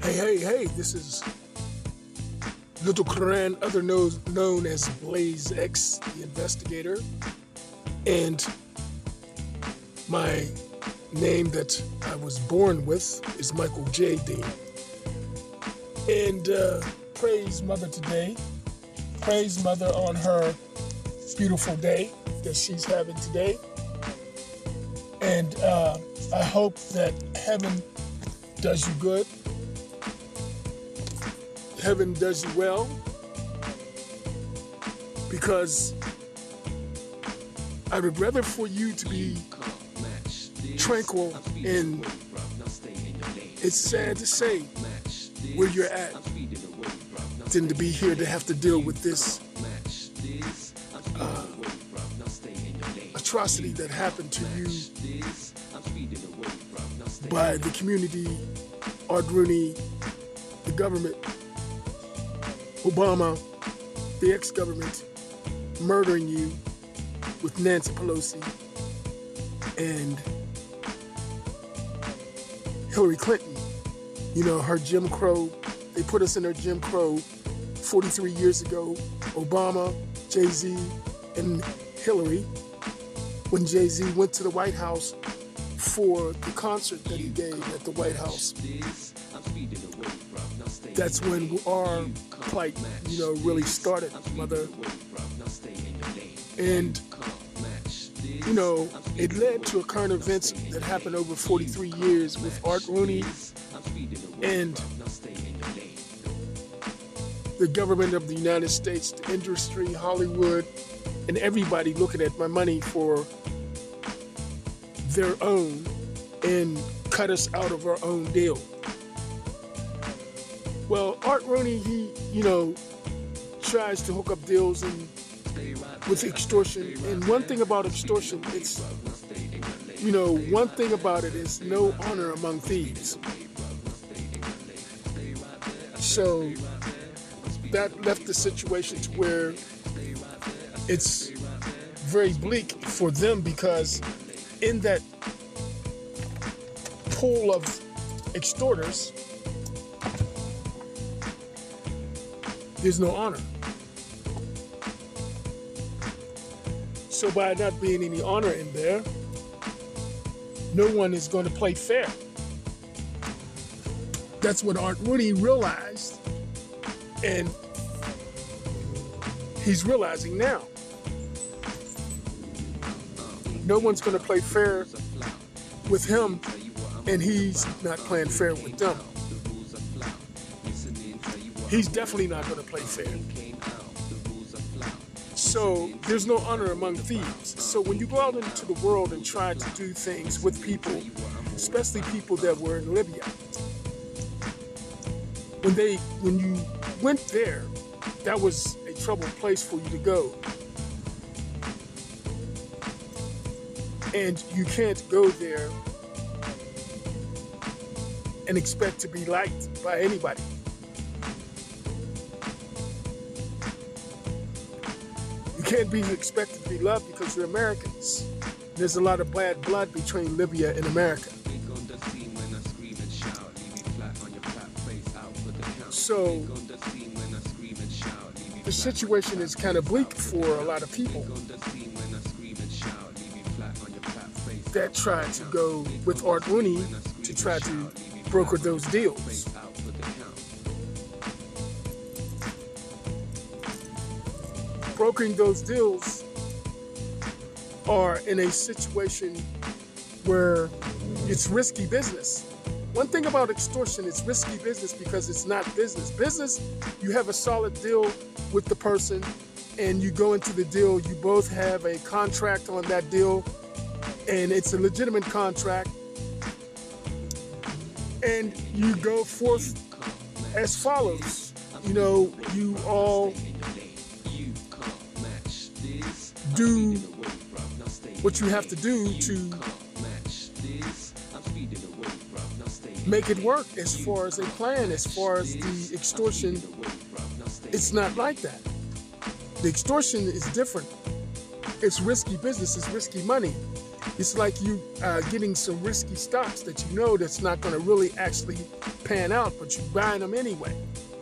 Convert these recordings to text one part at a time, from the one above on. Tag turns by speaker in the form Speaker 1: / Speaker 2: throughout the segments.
Speaker 1: Hey, this is Little Koran, known as Blaze X, the investigator. And my name that I was born with is Michael J. Dean. And praise Mother today. Praise Mother on her beautiful day that she's having today. And I hope that heaven does you good. Heaven does you well, because I would rather for you to be tranquil, and it's sad to say where you're at, than to be here to have to deal with this atrocity that happened to you by the community, Art Rooney, the government, Obama, the ex-government, murdering you with Nancy Pelosi and Hillary Clinton. You know, her Jim Crow, they put us in her Jim Crow 43 years ago. Obama, Jay-Z, and Hillary. When Jay-Z went to the White House for the concert that he gave at the White House, that's when our plight, really started, Mother. And, it led to a current events that happened over 43 years with Art Rooney and the government of the United States, the industry, Hollywood, and everybody looking at my money for their own and cut us out of our own deal. Well, Art Rooney, he, tries to hook up deals and with extortion. And one thing about extortion, it's, one thing about it is no honor among thieves. So that left the situation to where it's very bleak for them, because in that pool of extorters, there's no honor. So by not being any honor in there, no one is going to play fair. That's what Art Rooney realized, and he's realizing now. No one's going to play fair with him, and he's not playing fair with them. He's definitely not going to play fair. So there's no honor among thieves. So when you go out into the world and try to do things with people, especially people that were in Libya, when you went there, that was a troubled place for you to go. And you can't go there and expect to be liked by anybody. You can't be expected to be loved because you're Americans. There's a lot of bad blood between Libya and America. So the situation is kind of bleak for a lot of people that try to go with Art Rooney to try to broker those deals. Brokering those deals are in a situation where it's risky business. One thing about extortion, it's risky business because it's not business. Business, you have a solid deal with the person and you go into the deal, you both have a contract on that deal, and it's a legitimate contract, and you go forth as follows. You all do what you have to do to make it work as far as a plan, as far as the extortion. It's not like that. The extortion is different. It's risky business, it's risky money. It's like you getting some risky stocks that you know that's not going to really actually pan out, but you're buying them anyway.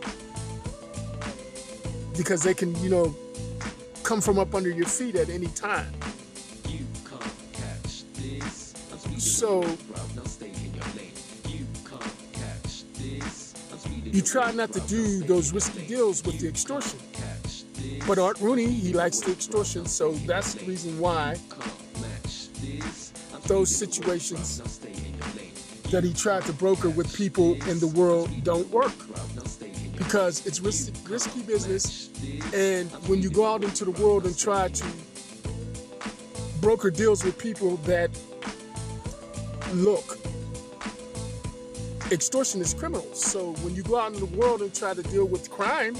Speaker 1: Because they can, come from up under your feet at any time. So you try not to do those risky deals with the extortion. But Art Rooney, he likes the extortion, so that's the reason why those situations that he tried to broker with people in the world don't work. Because it's risky business, and when you go out into the world and try to broker deals with people that look, extortion is criminal. So when you go out in the world and try to deal with crime,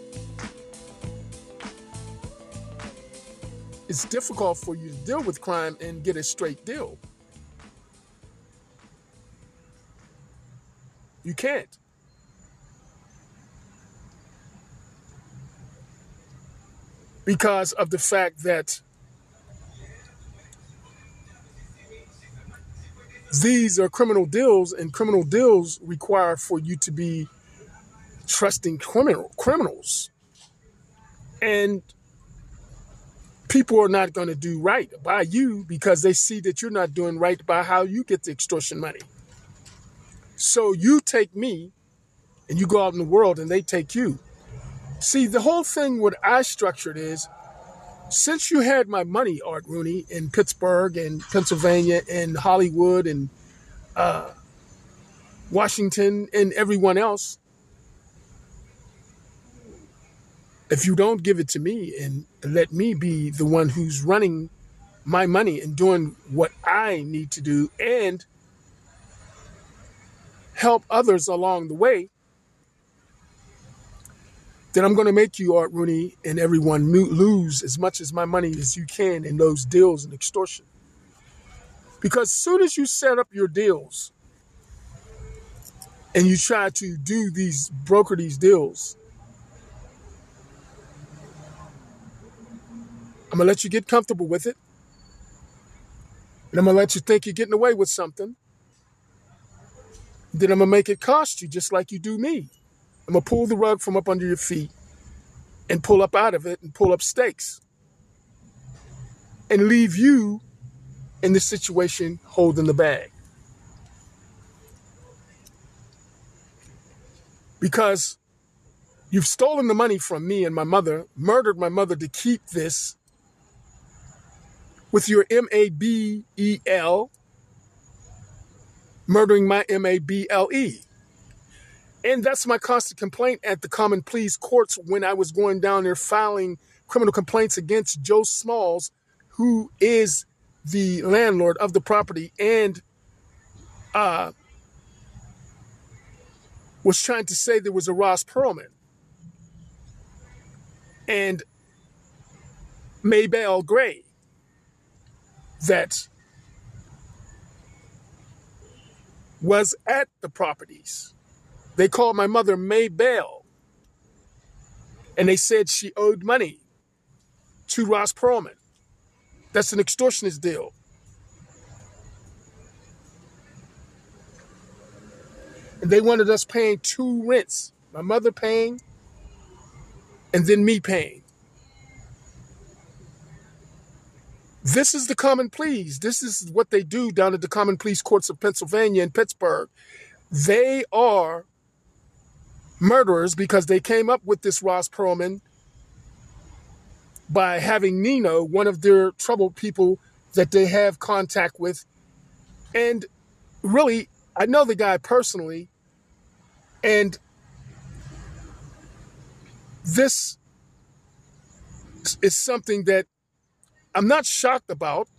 Speaker 1: it's difficult for you to deal with crime and get a straight deal. You can't. Because of the fact that these are criminal deals, and criminal deals require for you to be trusting criminals. And people are not going to do right by you because they see that you're not doing right by how you get the extortion money. So you take me and you go out in the world and they take you. See, the whole thing, what I structured is, since you had my money, Art Rooney, in Pittsburgh and Pennsylvania and Hollywood and Washington and everyone else, if you don't give it to me and let me be the one who's running my money and doing what I need to do and help others along the way, then I'm going to make you, Art Rooney, and everyone lose as much as my money as you can in those deals and extortion. Because as soon as you set up your deals and you try to broker these deals, I'm going to let you get comfortable with it. And I'm going to let you think you're getting away with something. Then I'm going to make it cost you just like you do me. I'm going to pull the rug from up under your feet and pull up out of it and pull up stakes and leave you in the situation holding the bag. Because you've stolen the money from me and my mother, murdered my mother to keep this with your MABEL, murdering my MABLE. And that's my constant complaint at the Common Pleas courts when I was going down there filing criminal complaints against Joe Smalls, who is the landlord of the property and was trying to say there was a Ross Perlman and Maybelle Gray that was at the properties. They called my mother Maybelle, and they said she owed money to Ross Perlman. That's an extortionist deal. And they wanted us paying 2 rents, my mother paying and then me paying. This is the Common Pleas. This is what they do down at the Common Pleas courts of Pennsylvania and Pittsburgh. They are murderers because they came up with this Ross Perlman by having Nino, one of their troubled people that they have contact with. And really, I know the guy personally, and this is something that I'm not shocked about,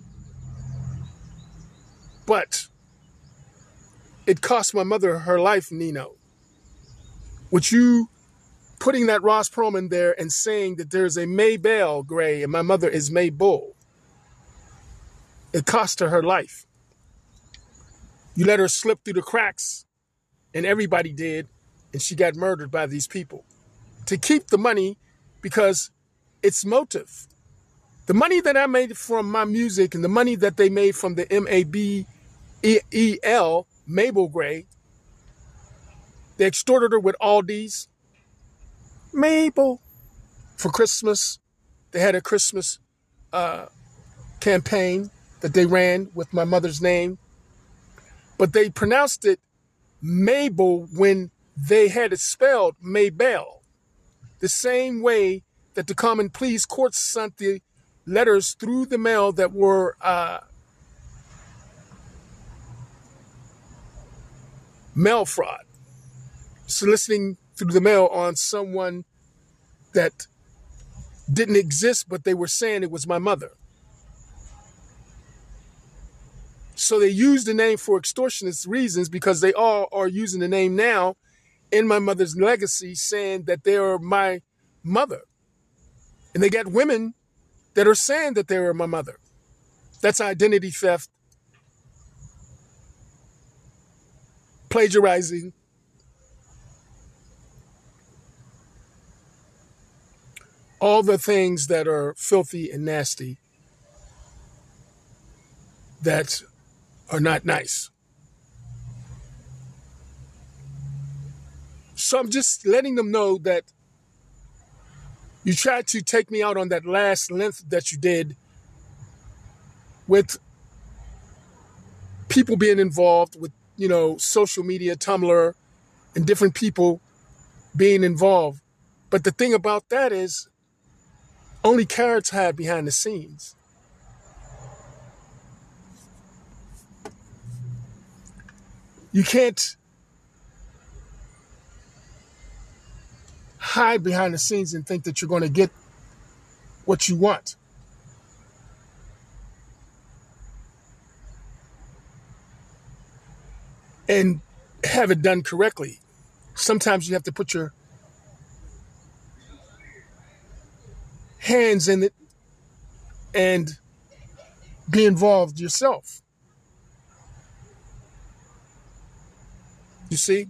Speaker 1: but it cost my mother her life, Nino. With you putting that Ross Perlman there and saying that there's a Maybelle Gray and my mother is May Bull, it cost her life. You let her slip through the cracks, and everybody did, and she got murdered by these people to keep the money because it's motive. The money that I made from my music and the money that they made from the Mabel, Mabel Gray, they extorted her with Aldi's. Mabel. For Christmas, they had a Christmas campaign that they ran with my mother's name. But they pronounced it Mabel when they had it spelled Maybell. The same way that the Common Pleas courts sent the letters through the mail that were mail fraud, soliciting through the mail on someone that didn't exist, but they were saying it was my mother. So they used the name for extortionist reasons because they all are using the name now in my mother's legacy, saying that they are my mother. And they got women that are saying that they are my mother. That's identity theft, plagiarizing, all the things that are filthy and nasty that are not nice. So I'm just letting them know that you tried to take me out on that last length that you did with people being involved with, social media, Tumblr, and different people being involved. But the thing about that is only carrots hide behind the scenes. You can't hide behind the scenes and think that you're going to get what you want. And have it done correctly. Sometimes you have to put your hands in it and be involved yourself. You see?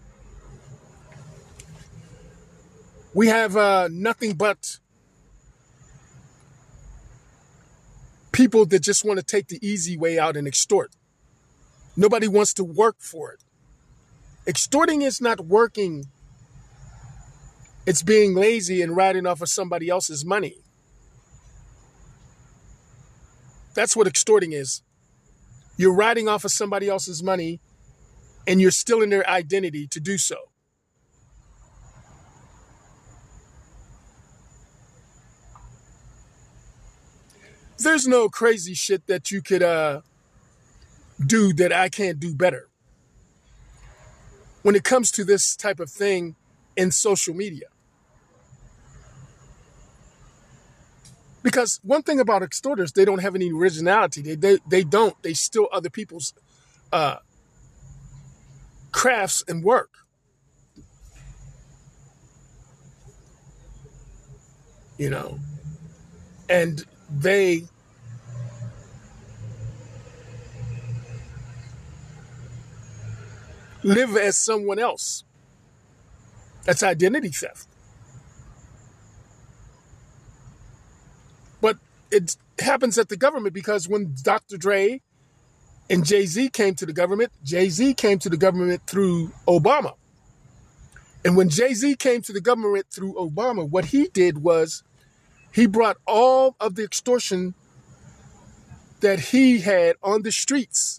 Speaker 1: We have nothing but people that just want to take the easy way out and extort. Nobody wants to work for it. Extorting is not working. It's being lazy and riding off of somebody else's money. That's what extorting is. You're riding off of somebody else's money and you're stealing their identity to do so. There's no crazy shit that you could do that I can't do better when it comes to this type of thing in social media. Because one thing about extorters, they don't have any originality. They don't. They steal other people's crafts and work. And they live as someone else. That's identity theft. But it happens at the government because when Dr. Dre and Jay-Z came to the government, Jay-Z came to the government through Obama. And when Jay-Z came to the government through Obama, what he did was he brought all of the extortion that he had on the streets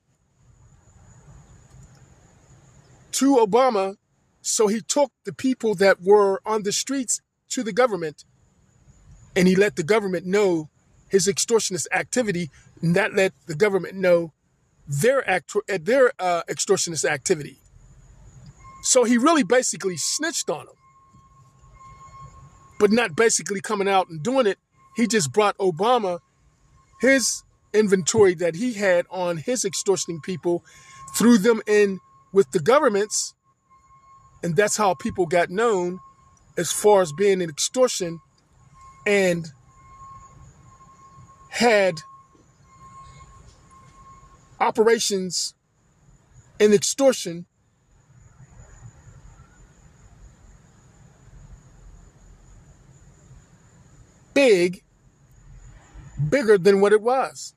Speaker 1: to Obama. So he took the people that were on the streets to the government and he let the government know his extortionist activity, and that let the government know their extortionist activity. So he really basically snitched on them, but not basically coming out and doing it. He just brought Obama his inventory that he had on his extortioning people, threw them in with the governments, and that's how people got known as far as being an extortion and had operations in extortion big bigger than what it was.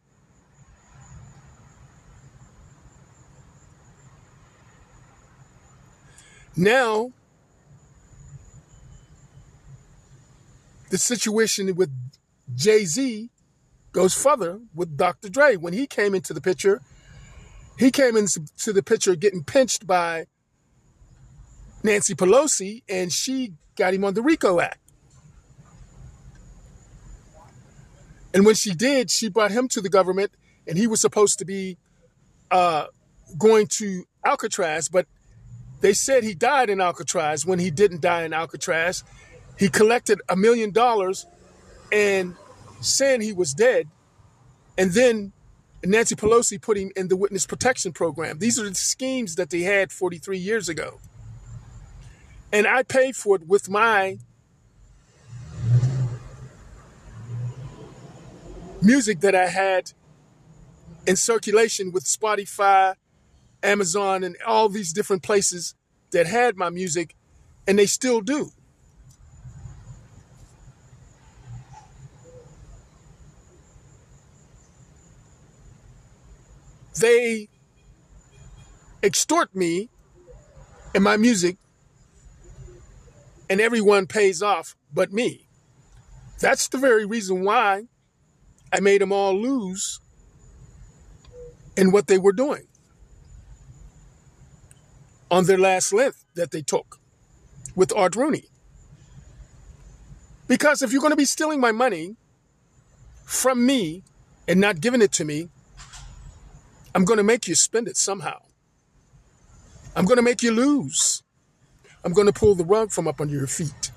Speaker 1: Now, the situation with Jay-Z goes further with Dr. Dre. When he came into the picture, getting pinched by Nancy Pelosi, and she got him on the RICO Act. And when she did, she brought him to the government, and he was supposed to be going to Alcatraz, but they said he died in Alcatraz when he didn't die in Alcatraz. He collected $1 million and saying he was dead. And then Nancy Pelosi put him in the witness protection program. These are the schemes that they had 43 years ago. And I paid for it with my music that I had in circulation with Spotify, Amazon, and all these different places that had my music, and they still do. They extort me and my music, and everyone pays off but me. That's the very reason why I made them all lose in what they were doing on their last length that they took with Art Rooney. Because if you're going to be stealing my money from me and not giving it to me, I'm going to make you spend it somehow. I'm going to make you lose. I'm going to pull the rug from up under your feet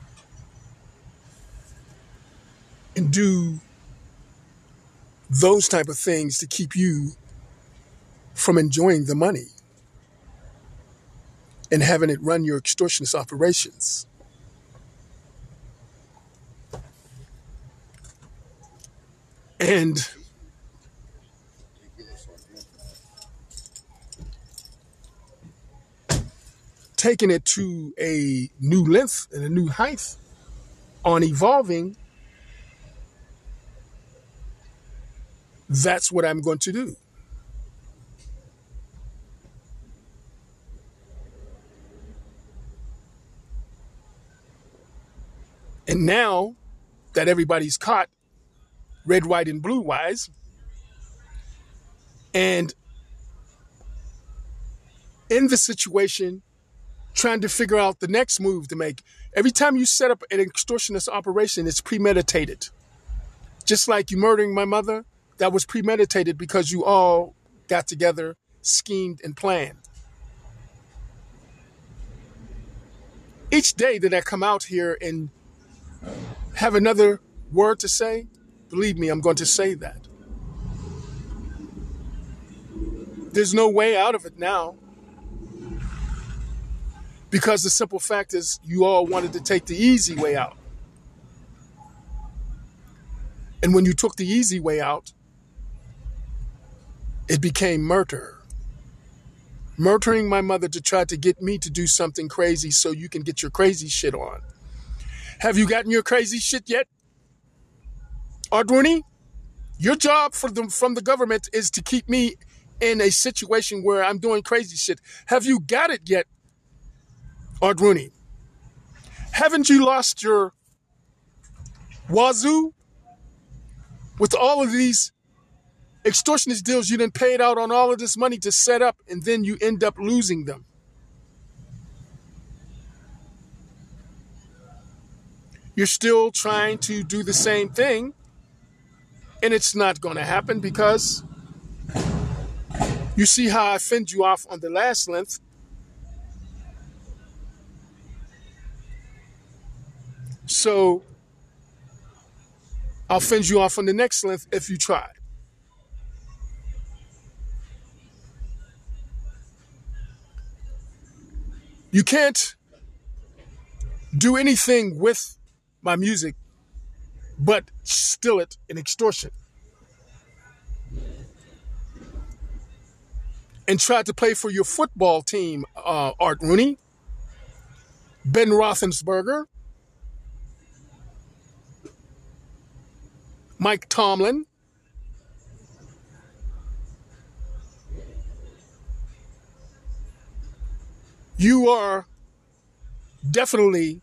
Speaker 1: and do those type of things to keep you from enjoying the money and having it run your extortionist operations. And taking it to a new length and a new height on evolving, that's what I'm going to do. And now that everybody's caught red, white, and blue wise, and in the situation, trying to figure out the next move to make. Every time you set up an extortionist operation, it's premeditated. Just like you murdering my mother, that was premeditated because you all got together, schemed, and planned. Each day that I come out here and have another word to say, believe me, I'm going to say that. There's no way out of it now. Because the simple fact is you all wanted to take the easy way out. And when you took the easy way out, it became murder. Murdering my mother to try to get me to do something crazy so you can get your crazy shit on. Have you gotten your crazy shit yet? Art Rooney, your job from the government is to keep me in a situation where I'm doing crazy shit. Have you got it yet, Art Rooney? Haven't you lost your wazoo with all of these extortionist deals you done paid out on all of this money to set up, and then you end up losing them? You're still trying to do the same thing, and it's not going to happen because you see how I fend you off on the last length. So I'll fend you off on the next length if you try. You can't do anything with my music but steal it in extortion. And try to play for your football team, Art Rooney, Ben Roethlisberger, Mike Tomlin, you are definitely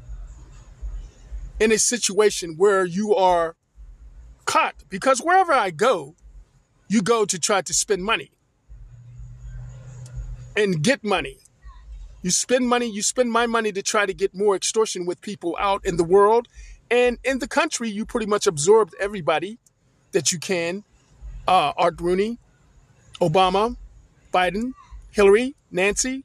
Speaker 1: in a situation where you are caught, because wherever I go, you go to try to spend money and get money. You spend money, you spend my money to try to get more extortion with people out in the world. And in the country, you pretty much absorbed everybody that you can. Art Rooney, Obama, Biden, Hillary, Nancy.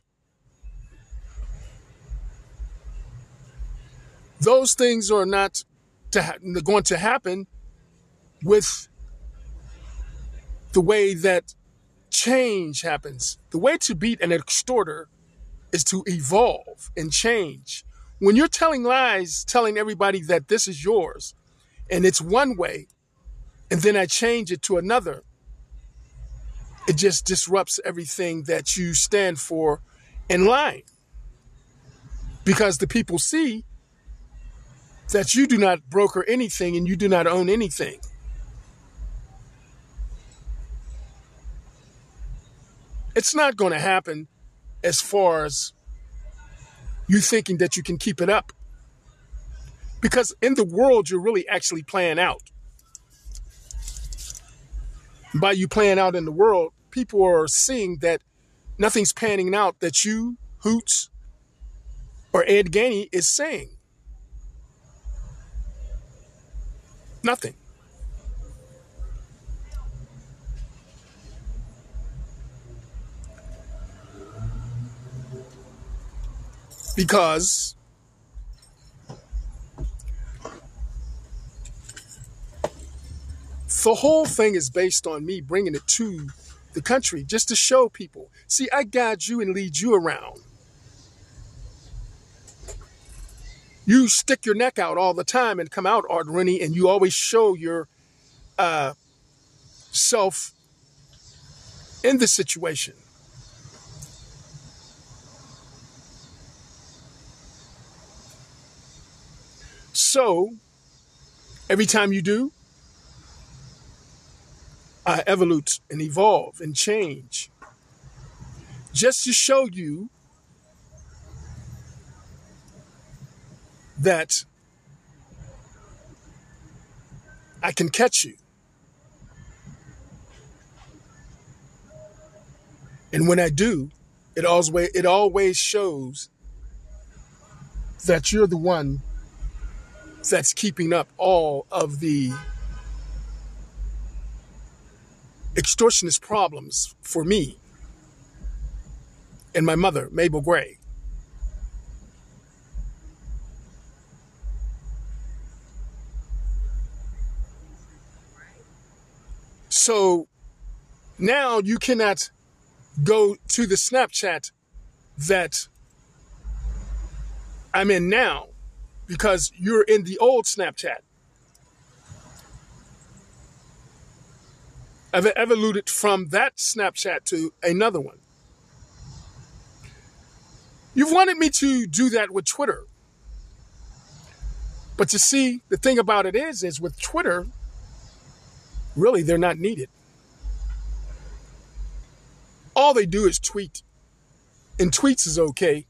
Speaker 1: Those things are not going to happen with the way that change happens. The way to beat an extorter is to evolve and change. When you're telling lies, telling everybody that this is yours and it's one way, and then I change it to another, it just disrupts everything that you stand for in line. Because the people see that you do not broker anything and you do not own anything. It's not going to happen as far as you thinking that you can keep it up. Because in the world, you're really actually playing out. By you playing out in the world, people are seeing that nothing's panning out that you, Hoots, or Ed Gainey is saying. Nothing. Because the whole thing is based on me bringing it to the country just to show people. See, I guide you and lead you around. You stick your neck out all the time and come out, Art Rooney, and you always show your self in the situation. So, every time you do, I evolve and evolve and change. Just to show you that I can catch you. And when I do, it always shows that you're the one that's keeping up all of the extortionist problems for me and my mother, Mabel Gray. So now you cannot go to the Snapchat that I'm in now because you're in the old Snapchat. I've evolved from that Snapchat to another one. You've wanted me to do that with Twitter. But you see, the thing about it is with Twitter, really, they're not needed. All they do is tweet. And tweets is okay.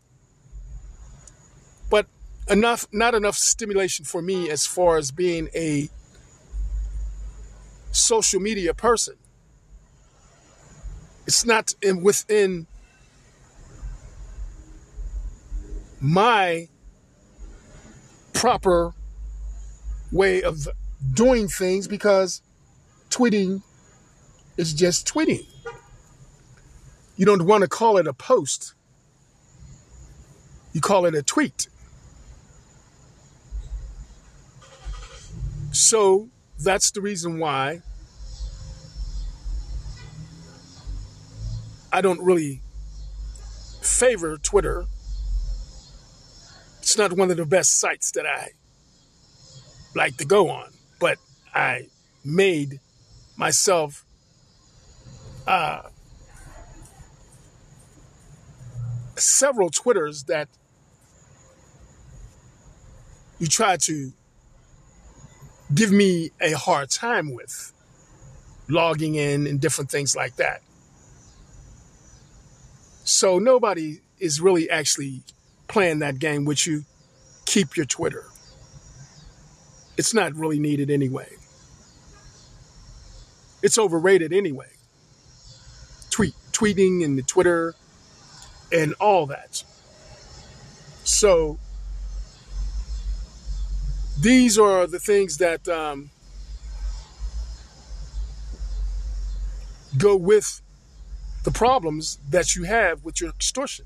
Speaker 1: But not enough stimulation for me as far as being a social media person. It's not within my proper way of doing things because tweeting is just tweeting. You don't want to call it a post. You call it a tweet. So that's the reason why I don't really favor Twitter. It's not one of the best sites that I like to go on, but I made myself several Twitters that you try to give me a hard time with, logging in and different things like that. So nobody is really actually playing that game with you, keep your Twitter. It's not really needed anyway. It's overrated anyway. Tweeting and the Twitter and all that. So these are the things that go with the problems that you have with your extortion.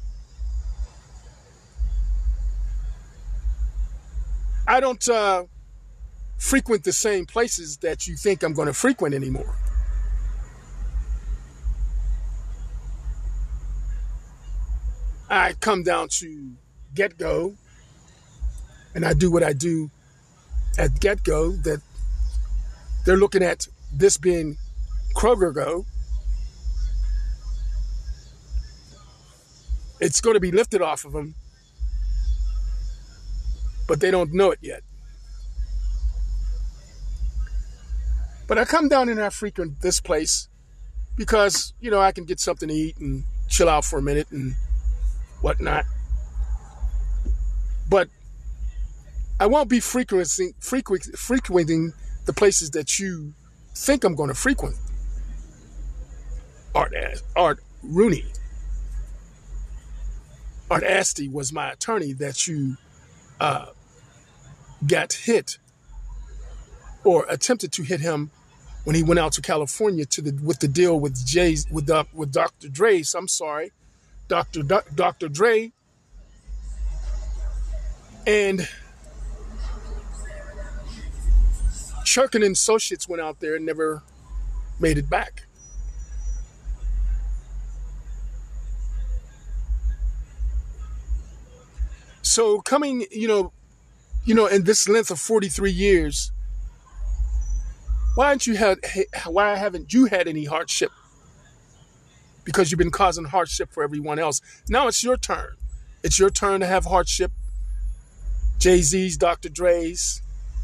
Speaker 1: I don't frequent the same places that you think I'm going to frequent anymore. I come down to GetGo, and I do what I do at GetGo, that they're looking at this being Kroger Go. It's going to be lifted off of them, but they don't know it yet. But I come down and I frequent this place because, I can get something to eat and chill out for a minute and whatnot. But I won't be frequenting the places that you think I'm going to frequent. Art Rooney. Art Asti was my attorney that you got hit or attempted to hit him when he went out to California with the deal with Dr. Dre's. I'm sorry, Dr. Dre, and Shurkin and Associates went out there and never made it back. So coming, in this length of 43 years, why haven't you had any hardship? Because you've been causing hardship for everyone else. Now it's your turn. It's your turn to have hardship. Jay-Z's, Dr. Dre's,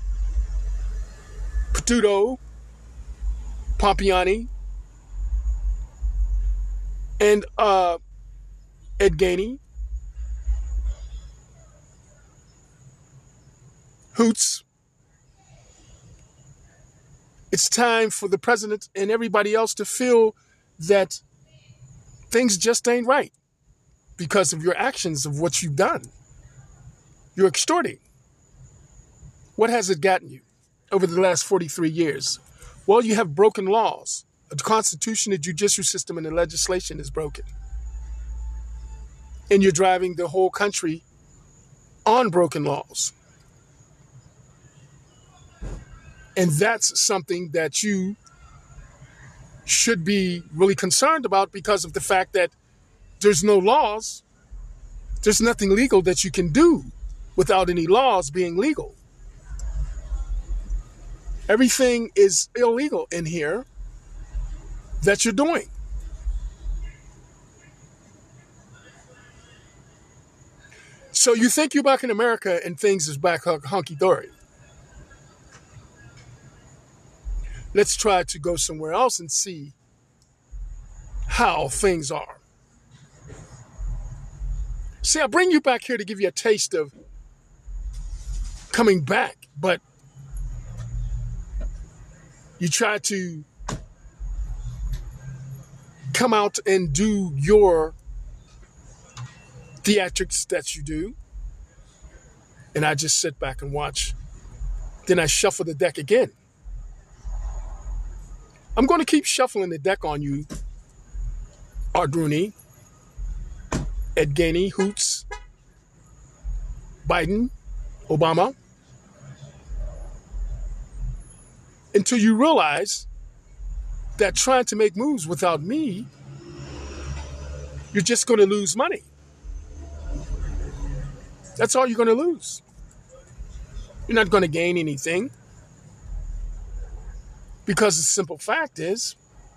Speaker 1: Patudo, Pompiani, and Ed Gainey, Hoots. It's time for the president and everybody else to feel that things just ain't right because of your actions, of what you've done. You're extorting. What has it gotten you over the last 43 years? Well, you have broken laws. The Constitution, the judicial system, and the legislation is broken. And you're driving the whole country on broken laws. And that's something that you should be really concerned about because of the fact that there's no laws. There's nothing legal that you can do without any laws being legal. Everything is illegal in here that you're doing. So you think you're back in America and things is back hunky-dory. Let's try to go somewhere else and see how things are. See, I bring you back here to give you a taste of coming back, but you try to come out and do your theatrics that you do, and I just sit back and watch. Then I shuffle the deck again. I'm going to keep shuffling the deck on you, Art Rooney, Ed Gainey, Hoots, Biden, Obama, until you realize that trying to make moves without me, you're just going to lose money. That's all you're going to lose. You're not going to gain anything. Because the simple fact is,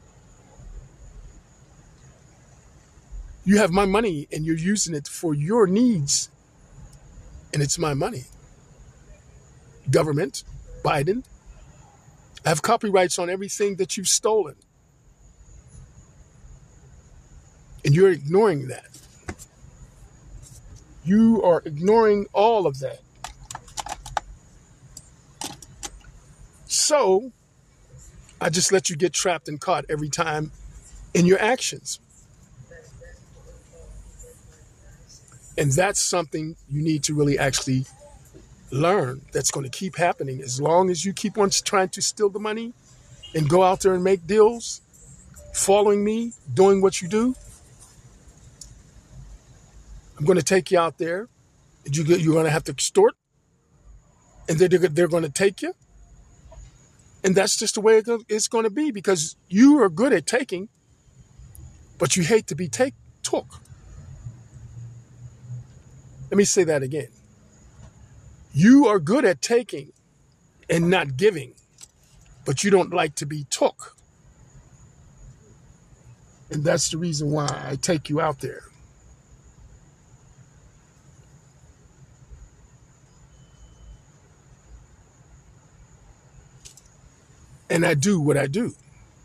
Speaker 1: you have my money and you're using it for your needs. And it's my money. Government, Biden, I have copyrights on everything that you've stolen. And you're ignoring that. You are ignoring all of that. So I just let you get trapped and caught every time in your actions. And that's something you need to really actually learn, that's going to keep happening as long as you keep on trying to steal the money and go out there and make deals, following me, doing what you do. I'm going to take you out there, and you're going to have to extort, and they're going to take you. And that's just the way it's going to be, because you are good at taking, but you hate to be took. Let me say that again. You are good at taking and not giving, but you don't like to be took. And that's the reason why I take you out there. And I do what I do.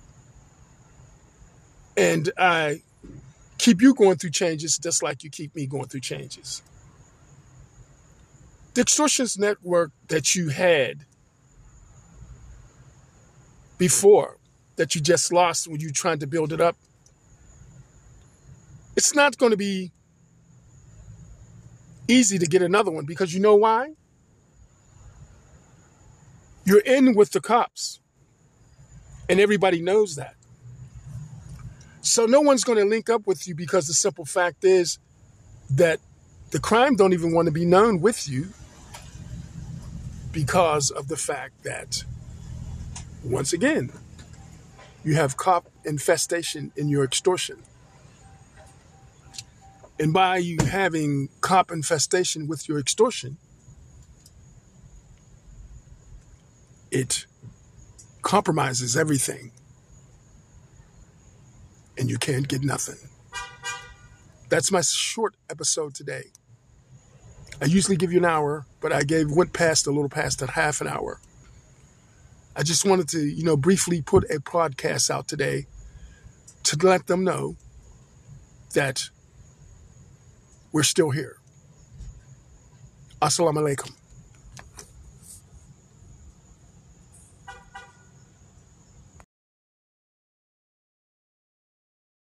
Speaker 1: And I keep you going through changes just like you keep me going through changes. The extortionist network that you had before, that you just lost when you tried to build it up, it's not going to be easy to get another one, because you know why? You're in with the cops, and everybody knows that. So no one's going to link up with you, because the simple fact is that the crime don't even want to be known with you, because of the fact that, once again, you have cop infestation in your extortion. And by you having cop infestation with your extortion, it compromises everything, and you can't get nothing. That's my short episode today. I usually give you an hour, but I went past a little past that half an hour. I just wanted to, briefly put a podcast out today to let them know that we're still here. Assalamu alaikum.